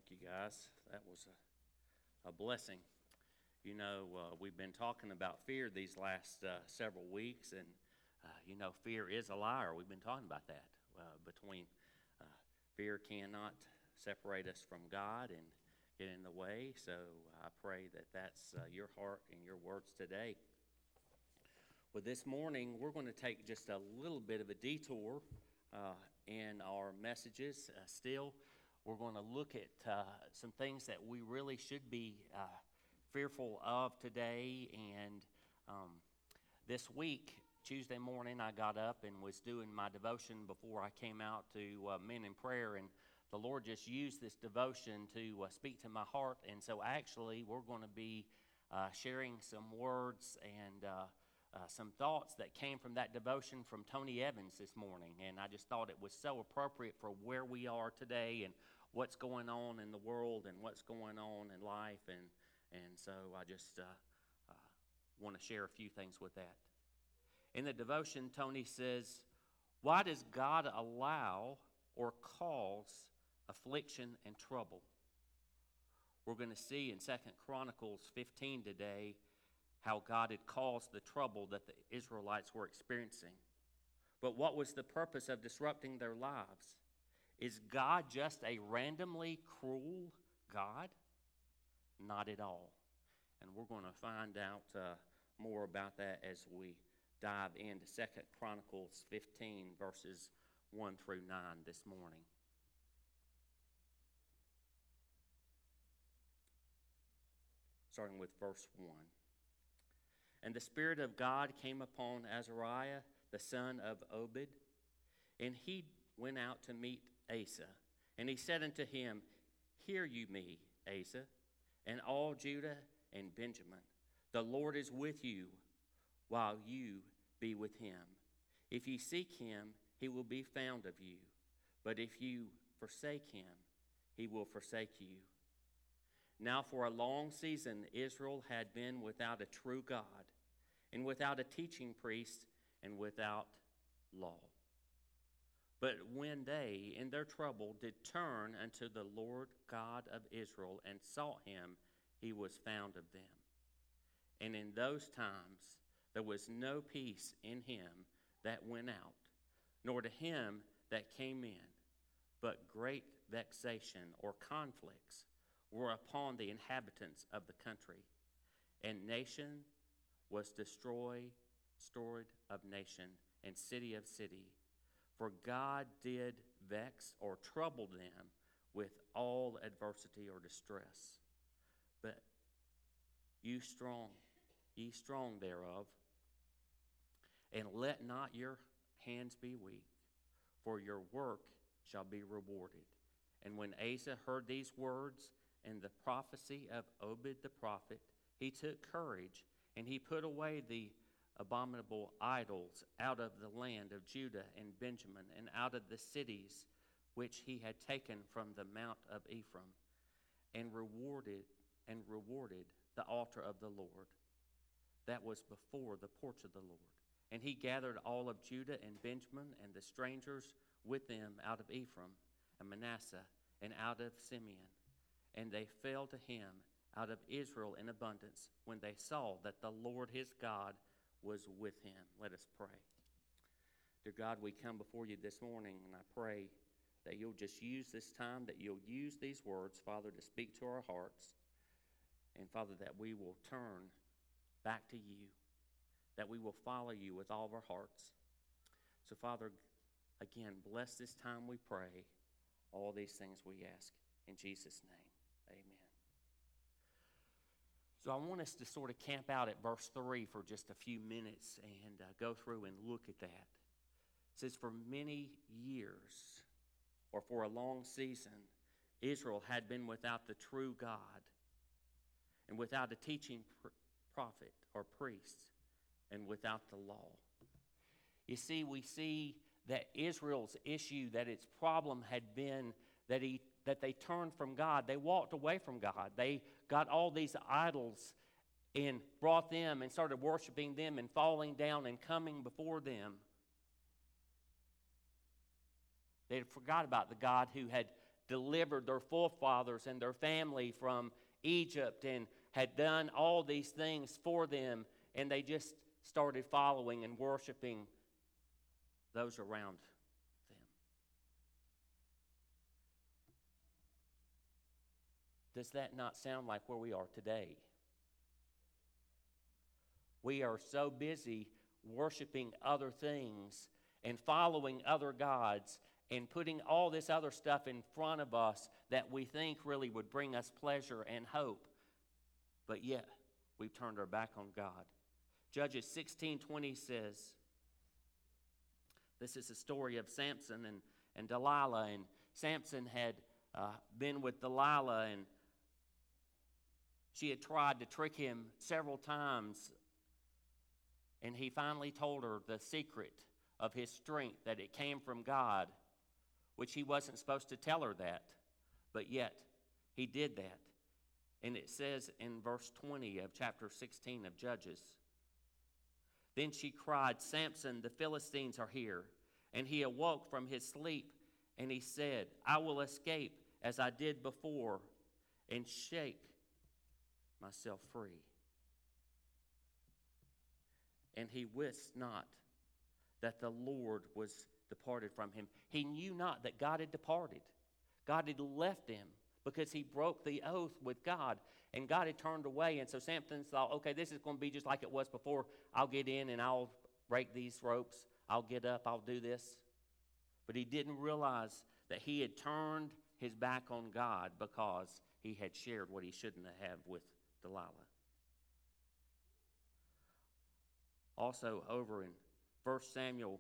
Thank you, guys. That was a blessing. We've been talking about fear these last several weeks, and fear is a liar. We've been talking about that. Between fear cannot separate us from God and get in the way. So I pray that that's your heart and your words today. Well, this morning we're going to take just a little bit of a detour in our messages. Still, we're going to look at some things that we really should be fearful of today. And this week, Tuesday morning, I got up and was doing my devotion before I came out to Men in Prayer, and the Lord just used this devotion to speak to my heart. And so actually, we're going to be sharing some words and some thoughts that came from that devotion from Tony Evans this morning. And I just thought it was so appropriate for where we are today and what's going on in the world and what's going on in life. And so I just want to share a few things with that. In the devotion, Tony says, why does God allow or cause affliction and trouble? We're going to see in 2 Chronicles 15 today how God had caused the trouble that the Israelites were experiencing. But what was the purpose of disrupting their lives? Is God just a randomly cruel God? Not at all. And we're going to find out more about that as we dive into 2 Chronicles 15, verses 1 through 9 this morning. Starting with verse 1. And the Spirit of God came upon Azariah, the son of Obed, and he went out to meet Asa. And he said unto him, hear you me, Asa, and all Judah and Benjamin. The Lord is with you, while you be with him. If ye seek him, he will be found of you. But if you forsake him, he will forsake you. Now for a long season Israel had been without a true God, and without a teaching priest, and without law. But when they, in their trouble, did turn unto the Lord God of Israel, and sought him, he was found of them. And in those times there was no peace in him that went out, nor to him that came in, but great vexation or conflicts were upon the inhabitants of the country. And nation was destroyed of nation, and city of city. For God did vex or trouble them with all adversity or distress. But ye strong thereof, and let not your hands be weak, for your work shall be rewarded. And when Asa heard these words and the prophecy of Obed the prophet, he took courage, and he put away the abominable idols out of the land of Judah and Benjamin, and out of the cities which he had taken from the mount of Ephraim, and rewarded the altar of the Lord that was before the porch of the Lord. And he gathered all of Judah and Benjamin and the strangers with them out of Ephraim and Manasseh and out of Simeon. And they fell to him out of Israel in abundance when they saw that the Lord his God was with him. Let us pray. Dear God, we come before you this morning, and I pray that you'll just use this time, that you'll use these words, Father, to speak to our hearts. And Father, that we will turn back to you, that we will follow you with all of our hearts. So Father, again, bless this time, we pray. All these things we ask in Jesus' name. Amen. So I want us to sort of camp out at verse 3 for just a few minutes and go through and look at that. It says, for many years, or for a long season, Israel had been without the true God, and without a teaching prophet or priest, and without the law. You see, we see that Israel's issue, that its problem had been that they turned from God. They walked away from God. They got all these idols and brought them and started worshiping them and falling down and coming before them. They had forgot about the God who had delivered their forefathers and their family from Egypt and had done all these things for them, and they just started following and worshiping those around them. Does that not sound like where we are today? We are so busy worshiping other things and following other gods and putting all this other stuff in front of us that we think really would bring us pleasure and hope. But yet, we've turned our back on God. Judges 16:20 says, this is the story of Samson and Delilah. And Samson had been with Delilah, and she had tried to trick him several times. And he finally told her the secret of his strength, that it came from God, which he wasn't supposed to tell her that. But yet, he did that. And it says in verse 20 of chapter 16 of Judges, then she cried, Samson, the Philistines are here. And he awoke from his sleep, and he said, I will escape as I did before, and shake myself free. And he wist not that the Lord was departed from him. He knew not that God had departed. God had left him because he broke the oath with God, and God had turned away. And so Samson thought, okay, this is going to be just like it was before. I'll get in and I'll break these ropes. I'll get up. I'll do this. But he didn't realize that he had turned his back on God because he had shared what he shouldn't have with Delilah. Also, over in 1 Samuel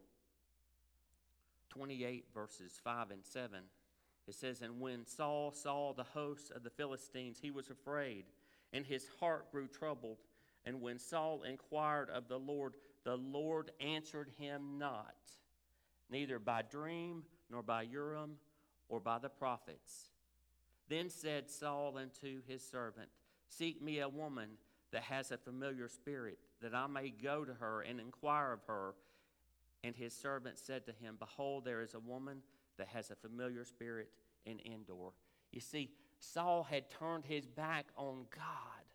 28, verses 5 and 7, it says, and when Saul saw the hosts of the Philistines, he was afraid, and his heart grew troubled. And when Saul inquired of the Lord answered him not, neither by dream, nor by Urim, or by the prophets. Then said Saul unto his servant, seek me a woman that has a familiar spirit, that I may go to her and inquire of her. And his servant said to him, behold, there is a woman that has a familiar spirit in Endor. You see, Saul had turned his back on God.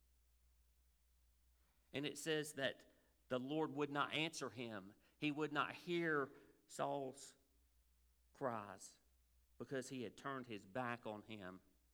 And it says that the Lord would not answer him. He would not hear Saul's cries because he had turned his back on him.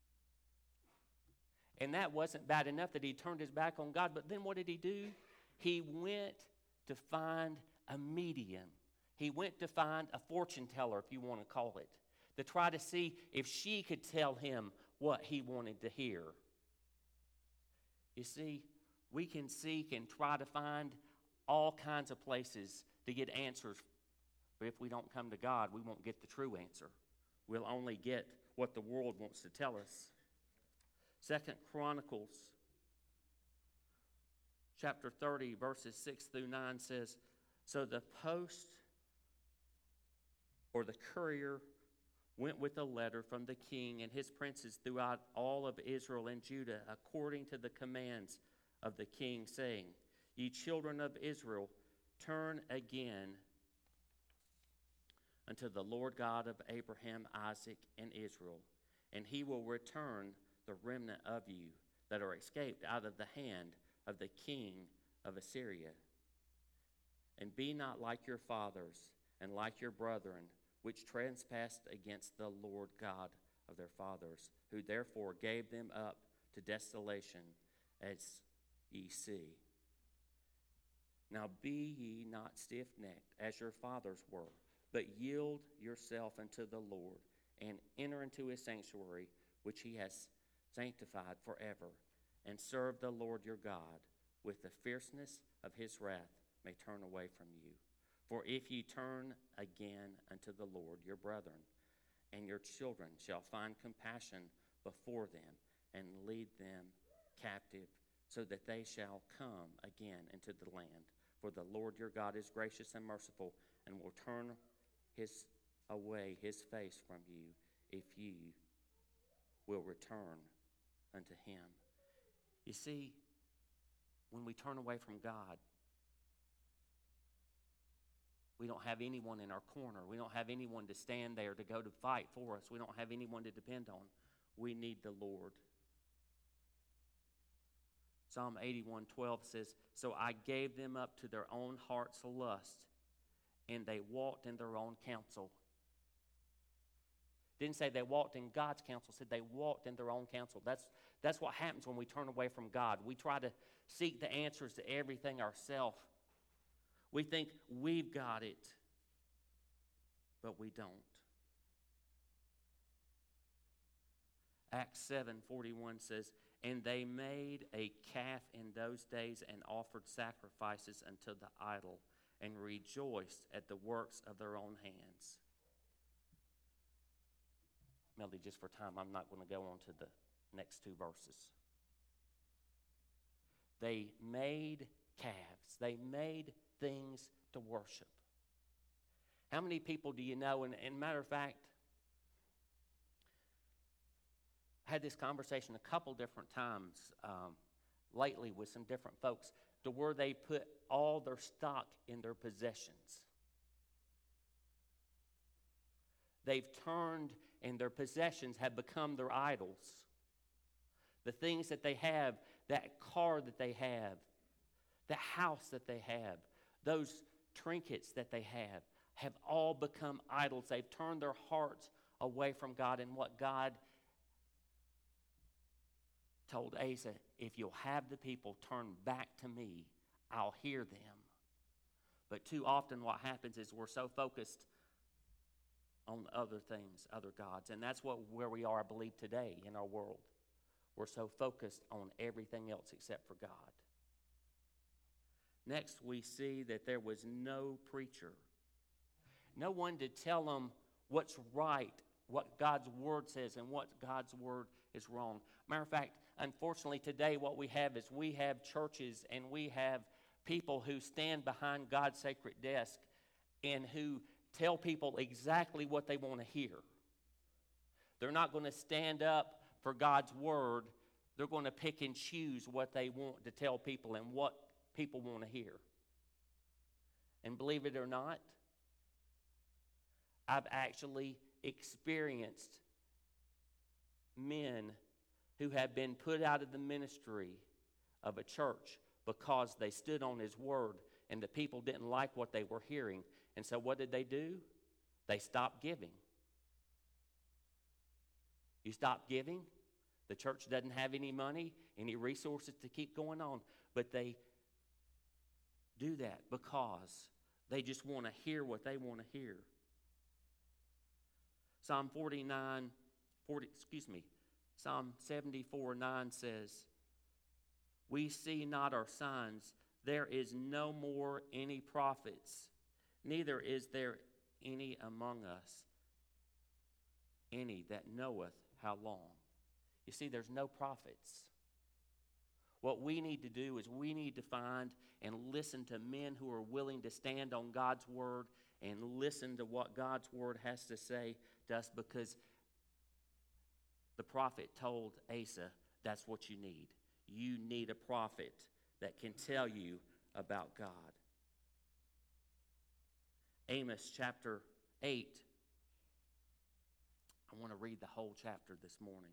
And that wasn't bad enough that he turned his back on God, but then what did he do? He went to find a medium. He went to find a fortune teller, if you want to call it, to try to see if she could tell him what he wanted to hear. You see, we can seek and try to find all kinds of places to get answers, but if we don't come to God, we won't get the true answer. We'll only get what the world wants to tell us. 2 Chronicles chapter 30, verses 6 through 9 says, so the post or the courier went with a letter from the king and his princes throughout all of Israel and Judah, according to the commands of the king, saying, ye children of Israel, turn again unto the Lord God of Abraham, Isaac, and Israel, and he will return the remnant of you that are escaped out of the hand of the king of Assyria. And be not like your fathers and like your brethren, which trespassed against the Lord God of their fathers, who therefore gave them up to desolation, as ye see. Now be ye not stiff-necked, as your fathers were, but yield yourself unto the Lord, and enter into his sanctuary, which he has sanctified forever, and serve the Lord your God, with the fierceness of his wrath may turn away from you. For if ye turn again unto the Lord your brethren, and your children shall find compassion before them, and lead them captive, so that they shall come again into the land. For the Lord your God is gracious and merciful, and will turn away his face from you, if ye will return unto him. You see, when we turn away from God, We don't have anyone in our corner. We don't have anyone to stand there to go to fight for us. We don't have anyone to depend on. We need the Lord. Psalm 81:12 says, "So I gave them up to their own heart's lust, and they walked in their own counsel." Didn't say they walked in God's counsel, said they walked in their own counsel. That's what happens when we turn away from God. We try to seek the answers to everything ourselves. We think we've got it, but we don't. Acts 7:41 says, "And they made a calf in those days and offered sacrifices unto the idol and rejoiced at the works of their own hands." Melody, just for time, I'm not going to go on to the next two verses. They made calves. They made things to worship. How many people do you know? And matter of fact, I had this conversation a couple different times lately with some different folks to where they put all their stock in their possessions. They've turned, and their possessions have become their idols. The things that they have, that car that they have, the house that they have, those trinkets that they have all become idols. They've turned their hearts away from God and what God told Asa, if you'll have the people turn back to me, I'll hear them. But too often what happens is we're so focused on other things, other gods. And that's where we are, I believe, today in our world. We're so focused on everything else except for God. Next, we see that there was no preacher. No one to tell them what's right, what God's Word says, and what God's Word is wrong. Matter of fact, unfortunately today what we have is we have churches and we have people who stand behind God's sacred desk and who tell people exactly what they want to hear. They're not going to stand up for God's Word. They're going to pick and choose what they want to tell people and what people want to hear. And believe it or not, I've actually experienced men who have been put out of the ministry of a church because they stood on His Word and the people didn't like what they were hearing. And so what did they do? They stopped giving. You stop giving, the church doesn't have any money, any resources to keep going on. But they do that because they just want to hear what they want to hear. Psalm 74:9 says, "We see not our sons, there is no more any prophets, neither is there any among us, any that knoweth how long." You see, there's no prophets. What we need to do is we need to find and listen to men who are willing to stand on God's Word and listen to what God's Word has to say to us, because the prophet told Asa, that's what you need. You need a prophet that can tell you about God. Amos chapter 8. I want to read the whole chapter this morning.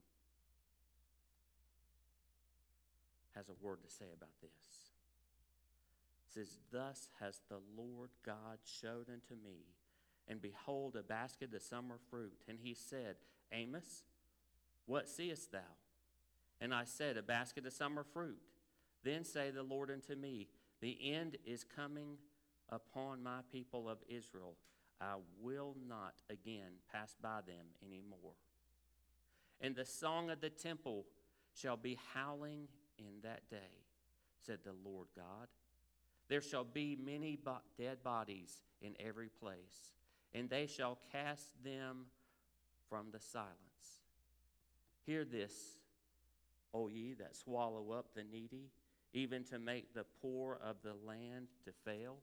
Has a word to say about this. It says, "Thus has the Lord God showed unto me, and behold, a basket of summer fruit. And he said, Amos, what seest thou? And I said, a basket of summer fruit. Then say the Lord unto me, the end is coming upon my people of Israel. I will not again pass by them anymore. And the song of the temple shall be howling in that day, said the Lord God. There shall be many dead bodies in every place, and they shall cast them from the silence. Hear this, O ye that swallow up the needy, even to make the poor of the land to fail,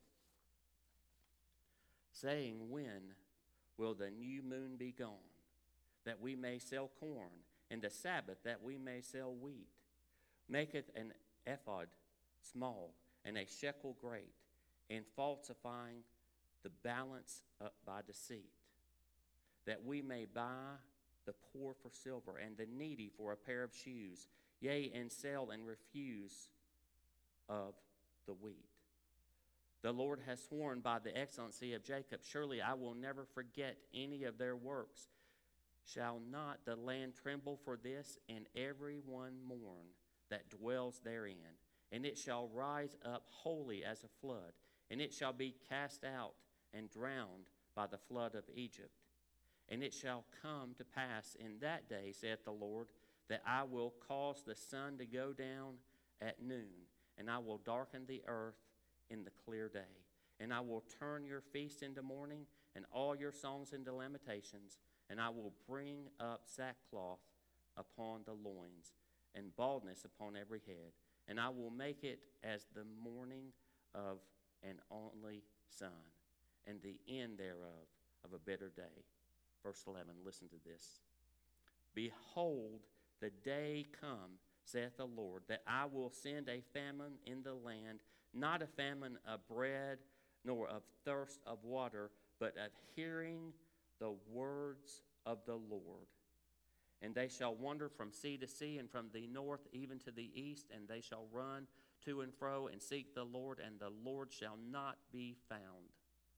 saying, when will the new moon be gone, that we may sell corn, and the Sabbath that we may sell wheat? Maketh an ephod small, and a shekel great, and falsifying the balance up by deceit, that we may buy the poor for silver, and the needy for a pair of shoes, yea, and sell and refuse of the wheat. The Lord has sworn by the excellency of Jacob, surely I will never forget any of their works. Shall not the land tremble for this, and every one mourn that dwells therein? And it shall rise up wholly as a flood, and it shall be cast out and drowned by the flood of Egypt. And it shall come to pass in that day, saith the Lord, that I will cause the sun to go down at noon, and I will darken the earth in the clear day. And I will turn your feast into mourning, and all your songs into lamentations, and I will bring up sackcloth upon the loins, and baldness upon every head. And I will make it as the morning of an only son, and the end thereof of a bitter day. Verse 11, listen to this. Behold, the day come, saith the Lord, that I will send a famine in the land, not a famine of bread, nor of thirst of water, but of hearing the words of the Lord. And they shall wander from sea to sea, and from the north even to the east, and they shall run to and fro, and seek the Lord, and the Lord shall not be found.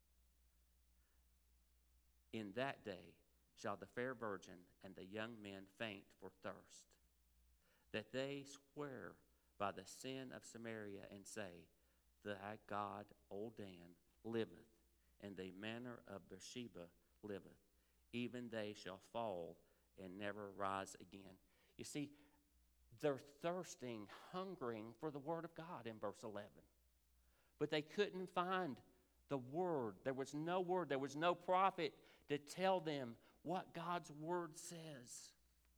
In that day shall the fair virgin and the young men faint for thirst, that they swear by the sin of Samaria, and say, Thy God, old Dan, liveth, and the manner of Beersheba liveth. Even they shall fall and never rise again. You see, they're thirsting, hungering for the word of God in verse 11. But they couldn't find the word. There was no word. There was no prophet to tell them what God's word says.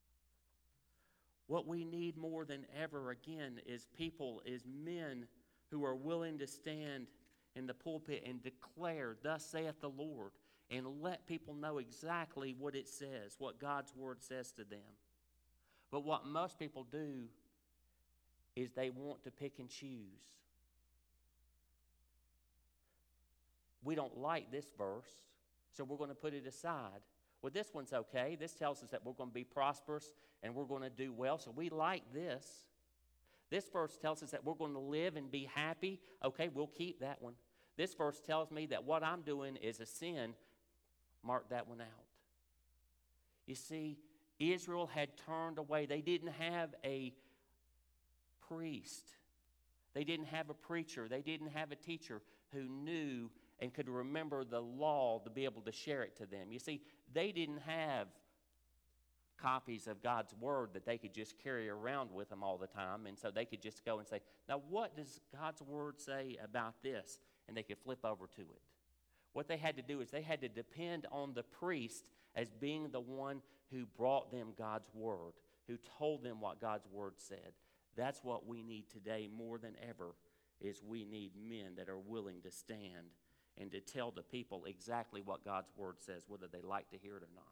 What we need more than ever, again, is people, is men who are willing to stand in the pulpit and declare, Thus saith the Lord, and let people know exactly what it says, what God's word says to them. But what most people do is they want to pick and choose. We don't like this verse, so we're going to put it aside. Well, this one's okay. This tells us that we're going to be prosperous and we're going to do well, so we like this. This verse tells us that we're going to live and be happy. Okay, we'll keep that one. This verse tells me that what I'm doing is a sin. Mark that one out. You see, Israel had turned away. They didn't have a priest. They didn't have a preacher. They didn't have a teacher who knew and could remember the law to be able to share it to them. You see, they didn't have copies of God's word that they could just carry around with them all the time, and so they could just go and say, now what does God's word say about this? And they could flip over to it. What they had to do is they had to depend on the priest as being the one who brought them God's word, who told them what God's word said. That's what we need today more than ever, is we need men that are willing to stand and to tell the people exactly what God's word says, whether they like to hear it or not.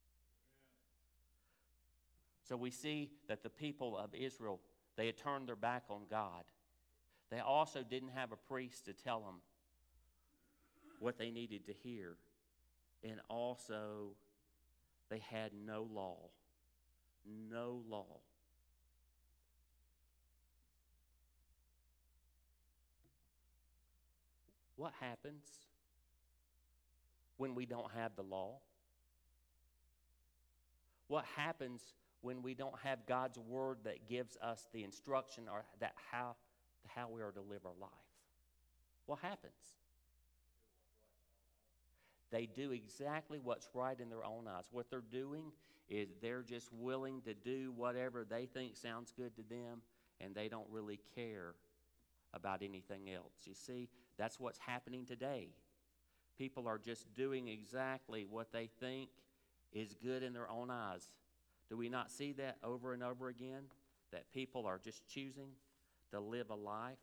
So we see that the people of Israel, they had turned their back on God. They also didn't have a priest to tell them what they needed to hear. And also, they had no law. No law. What happens when we don't have the law? What happens when we don't have God's word that gives us the instruction or that how we are to live our life? What happens? They do exactly what's right in their own eyes. What they're doing is they're just willing to do whatever they think sounds good to them, and they don't really care about anything else. You see, that's what's happening today. People are just doing exactly what they think is good in their own eyes. Do we not see that over and over again? That people are just choosing to live a life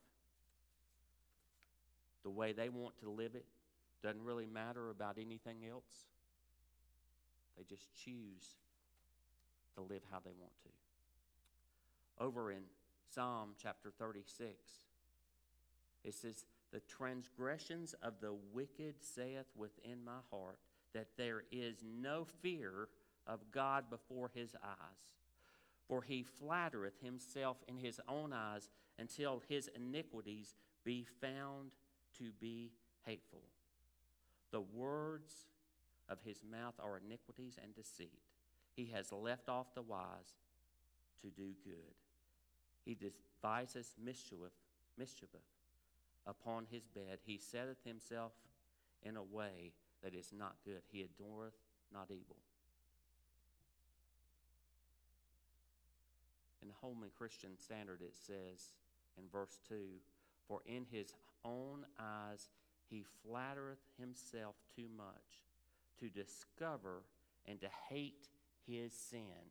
the way they want to live it. Doesn't really matter about anything else. They just choose to live how they want to. Over in Psalm chapter 36, it says, The transgressions of the wicked saith within my heart, that there is no fear of God before his eyes. For he flattereth himself in his own eyes, until his iniquities be found to be hateful. The words of his mouth are iniquities and deceit. He has left off the wise to do good. He deviseth mischief upon his bed. He setteth himself in a way that is not good. He adoreth not evil. In the Holman Christian Standard it says in verse 2, for in his own eyes he flattereth himself too much to discover and to hate his sin.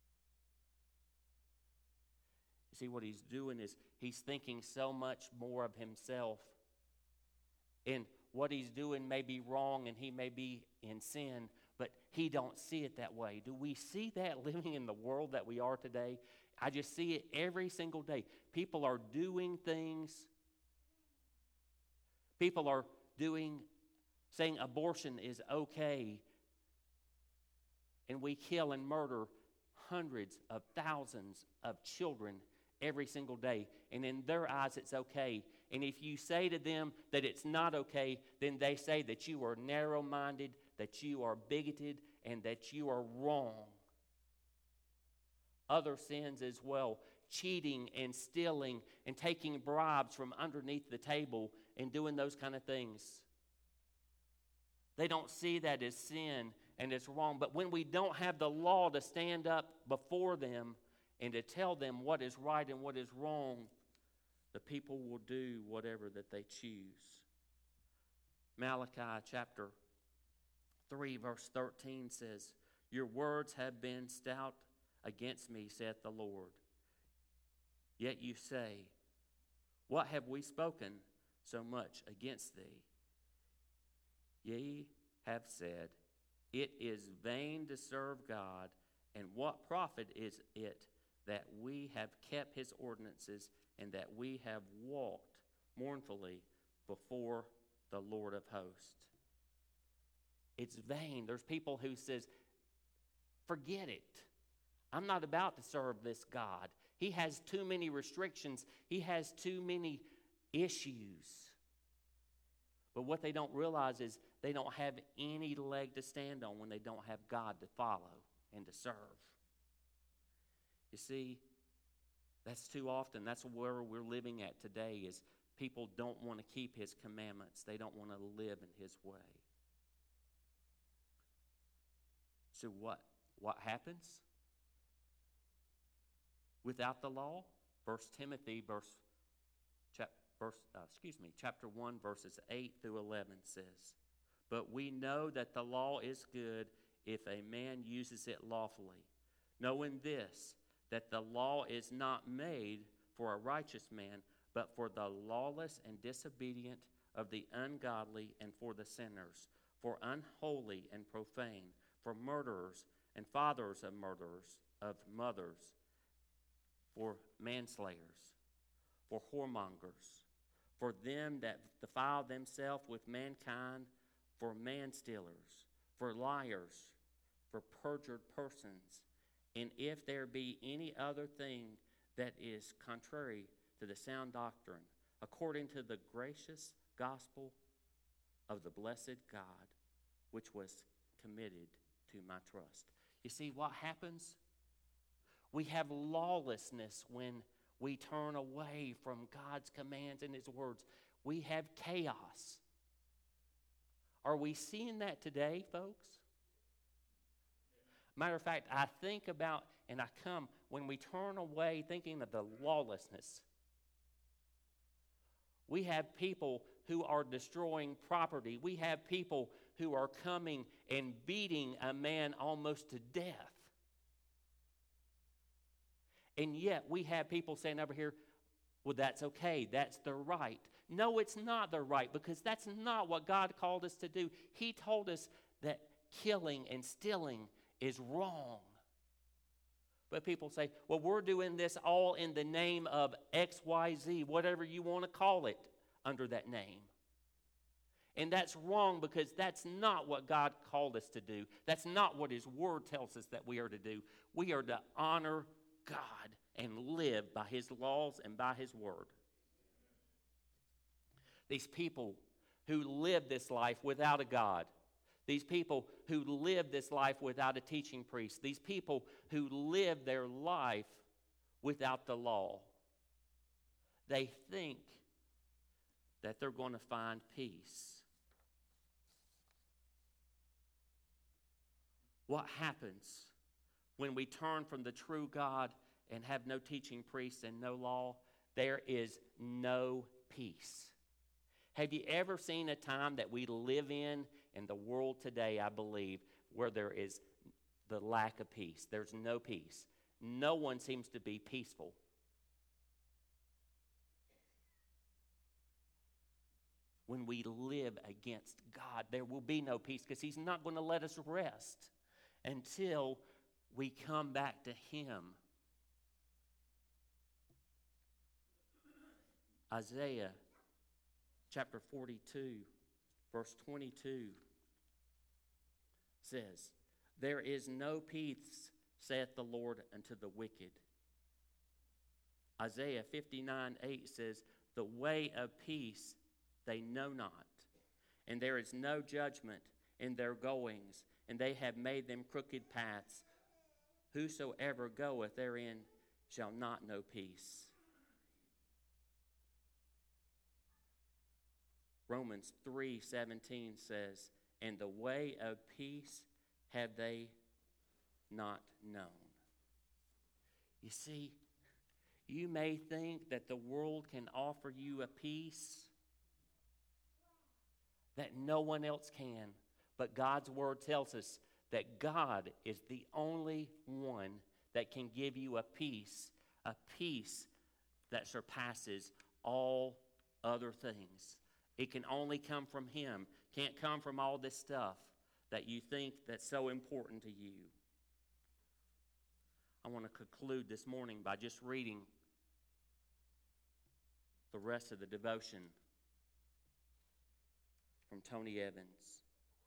You see, what he's doing is he's thinking so much more of himself. And what he's doing may be wrong and he may be in sin, but he don't see it that way. Do we see that living in the world that we are today? I just see it every single day. People are doing things. People are saying abortion is okay. And we kill and murder hundreds of thousands of children every single day. And in their eyes, it's okay. And if you say to them that it's not okay, then they say that you are narrow-minded, that you are bigoted, and that you are wrong. Other sins as well, cheating and stealing and taking bribes from underneath the table and doing those kind of things. They don't see that as sin and it's wrong. But when we don't have the law to stand up before them and to tell them what is right and what is wrong, the people will do whatever that they choose. Malachi chapter 3 verse 13 says, your words have been stout against me, saith the Lord. Yet you say, what have we spoken so much against thee? Ye have said, it is vain to serve God, and what profit is it that we have kept his ordinances and that we have walked mournfully before the Lord of hosts? It's vain. There's people who says, forget it. I'm not about to serve this God. He has too many restrictions. He has too many issues. But what they don't realize is they don't have any leg to stand on when they don't have God to follow and to serve. You see, that's too often. That's where we're living at today, is people don't want to keep his commandments. They don't want to live in his way. So what happens? Without the law, 1 Timothy chapter 1, verses 8 through 11 says, but we know that the law is good if a man uses it lawfully, knowing this, that the law is not made for a righteous man, but for the lawless and disobedient, of the ungodly and for the sinners, for unholy and profane, for murderers and fathers of murderers, of mothers, for manslayers, for whoremongers, for them that defile themselves with mankind, for manstealers, for liars, for perjured persons, and if there be any other thing that is contrary to the sound doctrine, according to the gracious gospel of the blessed God, which was committed to my trust. You see what happens? We have lawlessness when we turn away from God's commands and his words. We have chaos. Are we seeing that today, folks? Matter of fact, I think about and I come when we turn away thinking of the lawlessness. We have people who are destroying property. We have people who are coming and beating a man almost to death. And yet we have people saying over here, well, that's okay. That's the right. No, it's not the right, because that's not what God called us to do. He told us that killing and stealing is wrong. But people say, well, we're doing this all in the name of XYZ, whatever you want to call it. under that name. And that's wrong, because that's not what God called us to do. That's not what His Word tells us that we are to do. We are to honor God and live by His laws and by His Word. These people who live this life without a God, these people who live this life without a teaching priest, these people who live their life without the law, they think that they're going to find peace. What happens when we turn from the true God and have no teaching priests and no law? There is no peace. Have you ever seen a time that we live in the world today, I believe, where there is the lack of peace? There's no peace. No one seems to be peaceful. When we live against God, there will be no peace, because He's not going to let us rest until we come back to Him. Isaiah chapter 42, verse 22 says, "There is no peace, saith the Lord, unto the wicked." Isaiah 59:8 says, "The way of peace they know not, and there is no judgment in their goings, and they have made them crooked paths. Whosoever goeth therein shall not know peace." Romans 3:17 says, "And the way of peace have they not known." You see, you may think that the world can offer you a peace that no one else can, but God's Word tells us that God is the only one that can give you a peace that surpasses all other things. It can only come from Him. Can't come from all this stuff that you think that's so important to you. I want to conclude this morning by just reading the rest of the devotion from Tony Evans.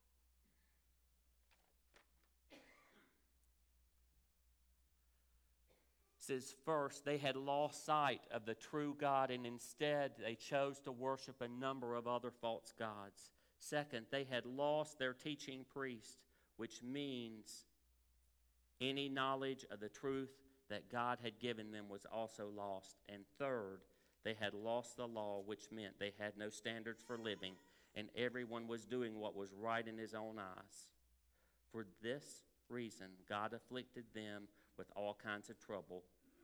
It says, "First, they had lost sight of the true God, and instead they chose to worship a number of other false gods. Second, they had lost their teaching priest, which means any knowledge of the truth that God had given them was also lost. And third, they had lost the law, which meant they had no standards for living, and everyone was doing what was right in his own eyes. For this reason, God afflicted them with all kinds of trouble.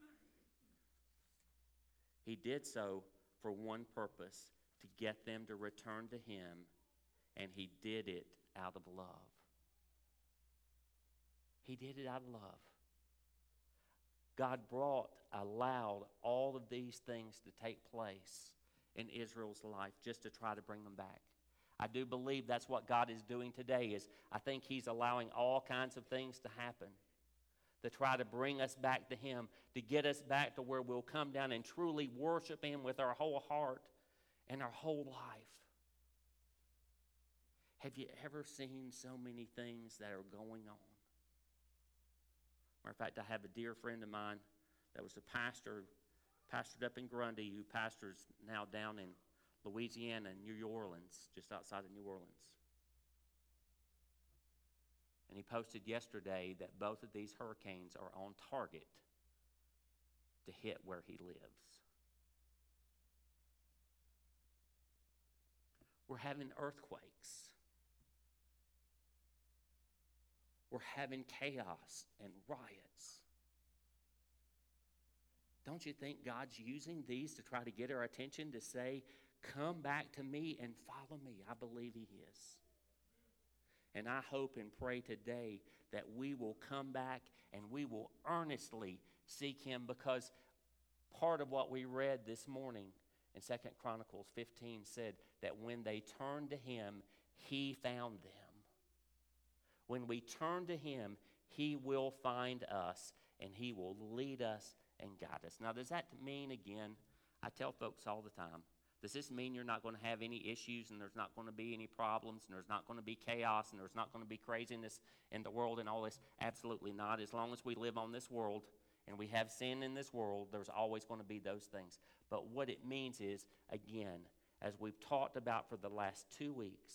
He did so for one purpose, to get them to return to Him, and He did it out of love." He did it out of love. God allowed all of these things to take place in Israel's life just to try to bring them back. I do believe that's what God is doing today. I think He's allowing all kinds of things to happen to try to bring us back to Him, to get us back to where we'll come down and truly worship Him with our whole heart and our whole life. Have you ever seen so many things that are going on? Matter of fact, I have a dear friend of mine that was a pastored up in Grundy, who pastors now down in Louisiana and New Orleans, just outside of New Orleans. And he posted yesterday that both of these hurricanes are on target to hit where he lives. We're having earthquakes. We're having chaos and riots. Don't you think God's using these to try to get our attention, to say, "Come back to me and follow me"? I believe He is. And I hope and pray today that we will come back and we will earnestly seek Him, because part of what we read this morning in 2 Chronicles 15 said that when they turned to Him, He found them. When we turn to Him, He will find us, and He will lead us and guide us. Now, does that mean, again, I tell folks all the time, Does this mean you're not going to have any issues and there's not going to be any problems and there's not going to be chaos and there's not going to be craziness in the world and all this? Absolutely not. As long as we live on this world and we have sin in this world, there's always going to be those things. But what it means is, again, as we've talked about for the last 2 weeks,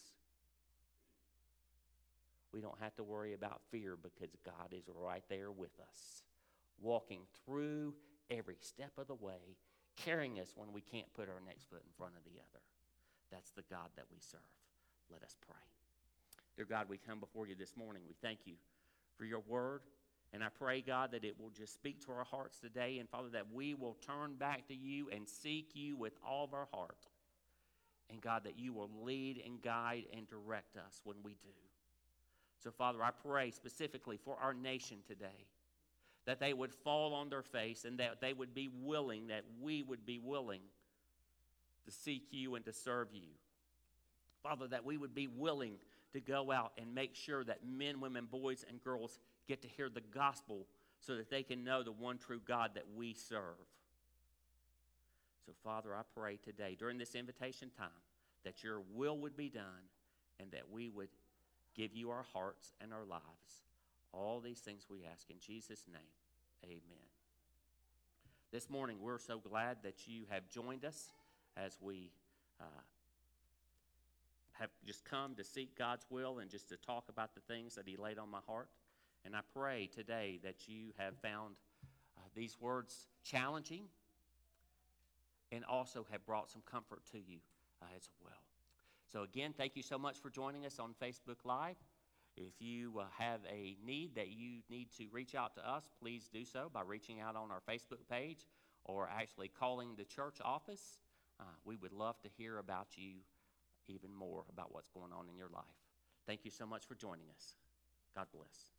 we don't have to worry about fear because God is right there with us, walking through every step of the way, carrying us when we can't put our next foot in front of the other. That's the God that we serve. Let us pray. Dear God, we come before you this morning. We thank you for your word. And I pray, God, that it will just speak to our hearts today. And, Father, that we will turn back to you and seek you with all of our heart. And, God, that you will lead and guide and direct us when we do. So, Father, I pray specifically for our nation today, that they would fall on their face and that they would be willing, that we would be willing to seek you and to serve you. Father, that we would be willing to go out and make sure that men, women, boys, and girls get to hear the gospel so that they can know the one true God that we serve. So, Father, I pray today during this invitation time that your will would be done and that we would give you our hearts and our lives. All these things we ask in Jesus' name. Amen. This morning, we're so glad that you have joined us as we have just come to seek God's will and just to talk about the things that he laid on my heart. And I pray today that you have found these words challenging and also have brought some comfort to you as well. So again, thank you so much for joining us on Facebook Live. If you have a need that you need to reach out to us, please do so by reaching out on our Facebook page or actually calling the church office. We would love to hear about you even more, about what's going on in your life. Thank you so much for joining us. God bless.